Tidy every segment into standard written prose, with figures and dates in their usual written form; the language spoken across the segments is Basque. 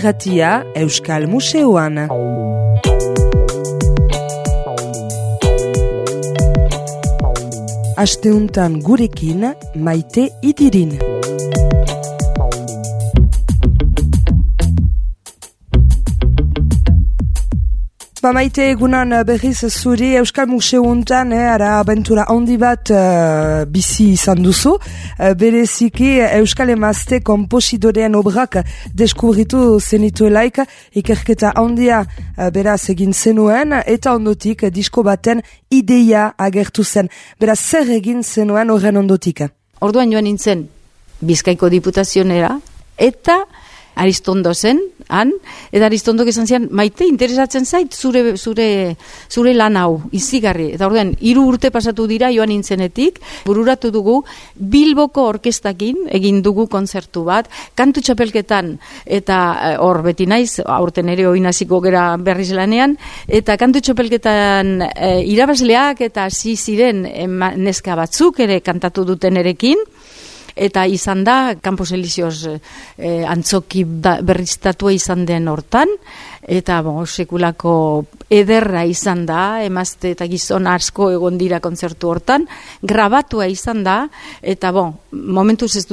irratia Euskal Museoan. Asteuntan gurekin Maite Idirin. Maite, egunan berriz zuri Euskal Museountan, ara abentura handi bat bizi izan duzu. Bereziki Euskal Emazte komposidorean obrak deskubritu zenituelaik, ikerketa handia beraz egin zenuen, eta ondotik disko baten ideia agertu zen. Beraz, zer egin zenuen horren ondotik? Orduan joan nintzen Bizkaiko Diputazionera, eta Aristondo zen, eta Aristondok esan zian, Maite, interesatzen zait zure lan hau, izigarri. Eta orduan, 3 urte pasatu dira joan nintzenetik, bururatu dugu Bilboko orkestakin, egin dugu kontzertu bat, kantu txapelketan, eta hor beti naiz, aurten ere oinaziko gera berriz lanean, eta kantu txapelketan irabazleak eta hasi ziren neska batzuk ere kantatu duten erekin, eta izan da, Campos Elíseos antzoki berriztatua izan den hortan, eta sekulako ederra izan da, emazte eta gizon asko egon dira kontzertu hortan, grabatua izan da, eta momentuz ez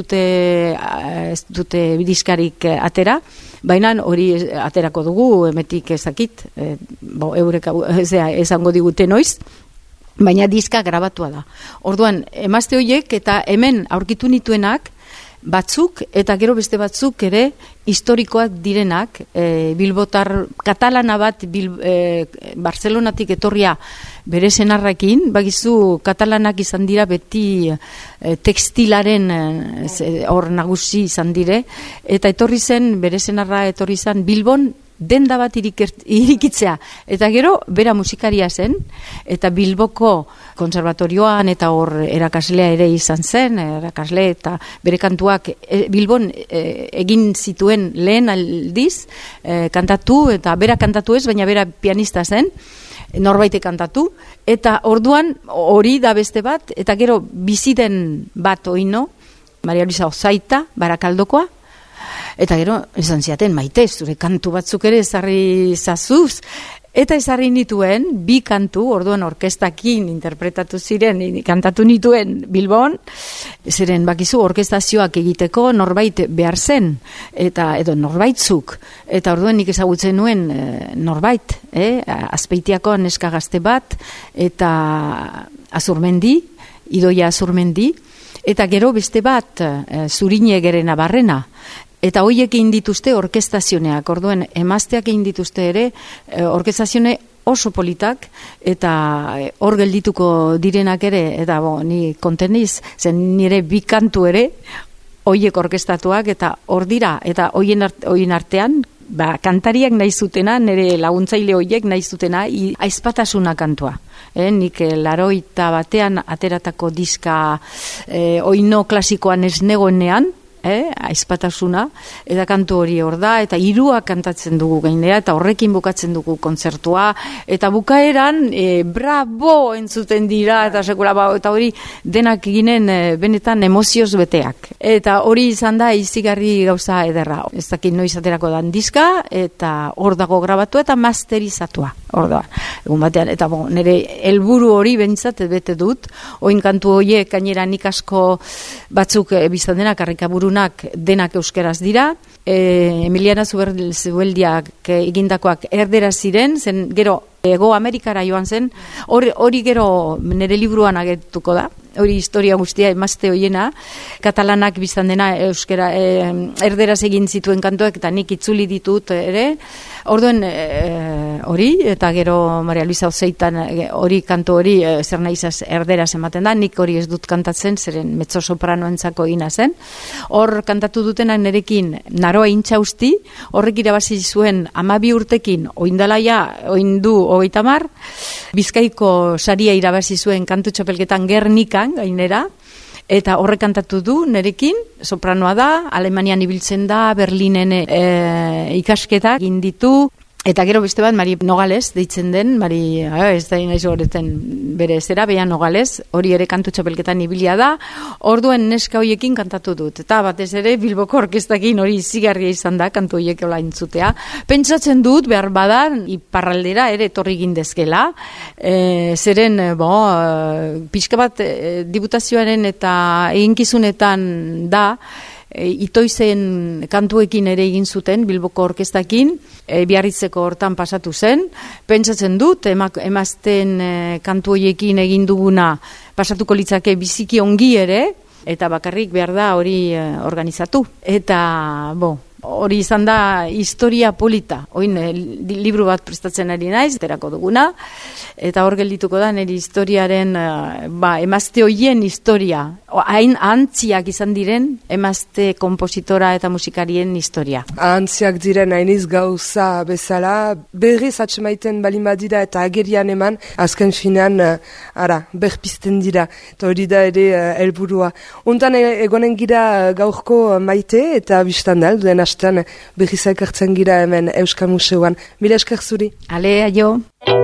dute diskarik atera, baina hori aterako dugu, emetik ezakit, eurek esango digute noiz, baina diska grabatua da. Orduan, emazte horiek eta hemen aurkitu nituenak batzuk eta gero beste batzuk ere historikoak direnak, bilbotar katalana bat Barcelonatik etorria bere senarrakin, bagizu katalanak izan dira beti tekstilaren hor nagusi izan dire, eta bere senarra etorri zen Bilbon denda bat irikitzea, eta gero bera musikaria zen, eta Bilboko konservatorioan eta hor erakaslea ere izan zen, erakasle eta bere kantuak Bilbon egin zituen lehen aldiz, kantatu, eta bera kantatu ez, baina bera pianista zen, norbaite kantatu, eta orduan hori da beste bat, eta gero biziden bat oino, Maria Luisa Ozaita, Barakaldokoa, eta gero, esan ziaten, Maite, zure kantu batzuk ere ezarri zazuz, eta ezarri nituen, 2 kantu, orduan orkestakin interpretatu ziren, kantatu nituen Bilbon, ziren bakizu orkestazioak egiteko norbait behar zen, eta edo norbaitzuk, eta orduan nik ezagutzen nuen norbait, Azpeitiako neska gazte bat, eta Azurmendi, Idoia Azurmendi, eta gero beste bat, Zurine Gerena Barrena, eta hoiek egin dituzte orkestazioneak, orduan emazteak egin dituzte ere orkestazione oso politak, eta hor geldituko direnak ere, eta ni konteniz, zen nire 2 kantu ere, hoiek orkestatuak, eta hor dira, eta hoien artean, kantariak nahi zutena, nire laguntzaile hoiek nahi zutena, aizpatasuna kantua. Nik 81 ateratako diska oino klasikoan ez negoenean, aizpatasuna, eta kantu hori hor da, eta 3 kantatzen dugu gainera, eta horrekin bukatzen dugu kontzertua, eta bukaeran bravo entzuten dira, eta sekula, eta hori denak ginen benetan emozioz beteak. Eta hori izan da izigarri gauza ederra. Ez dakit noiz aterako dan diska, eta hor dago grabatu eta masterizatua. Hor da, egun batean, eta nire helburu hori bentsat bete dut, oin kantu horiek gainera nik asko batzuk biztan denak, karrikaburunak denak euskeraz dira, Emiliana Zubeldiak egindakoak erderaz ziren, zen gero Ego Amerikara joan zen, hori gero nire liburuan agertuko da, hori historia guztia emazte hoiena, katalanak biztan dena euskera erderaz egin zituen kantuak, eta nik itzuli ditut ere, orduan hori, eta gero Maria Luisa Ozeitan hori kantu hori zer nahizaz erderaz ematen da, nik hori ez dut kantatzen, zeren mezzo sopranoentzako egina zen, hor kantatu dutenak nerekin Naroa Intxausti, horrek irabazi zuen 12 urtekin, oindu 30, Bizkaiko saria irabazi zuen kantu txapelketan Gernikan gainera, eta horrek kantatu du nerekin, sopranoa da, Alemanian ibiltzen da, Berlinen ikasketak egin ditu, Eta gero beste bat, Mari Nogales, deitzen den, Mari, ez da inaiz horretzen bere zera, Bea Nogales, hori ere kantu txapelketan ibilia da, orduen neska hoiekin kantatu dut. Eta batez ere, Bilboko orkestakin hori izigarria izan da, kantu hoiek ola entzutea. Pentsatzen dut, behar badan, iparraldera ere etorri gindezkela, zeren, pixka bat diputazioaren eta eginkizunetan da, itoizen kantuekin ere egin zuten Bilboko orkestakin, Biarritzeko hortan pasatu zen. Pentsatzen dut, emazten kantu horiekin egin duguna pasatuko litzake biziki ongi ere, eta bakarrik behar da hori organizatu. Eta, hori izan da historia polita. Oin, liburu bat prestatzen ari naiz, terako duguna, eta hor geldituko da nire historiaren, emazte hoien historia, hain antziak izan diren emazte kompositora eta musikarien historia. Antziak diren hainiz gauza bezala, berriz atxemaiten balin badira eta agerian eman, azken finean, berpizten dira, eta hori da ere helburua. Untan egonen gira gaurko Maite, eta biztan da, duen astean berriz ekartzen gira hemen Euskal Museoan. Mila esker zuri. Ale, aio.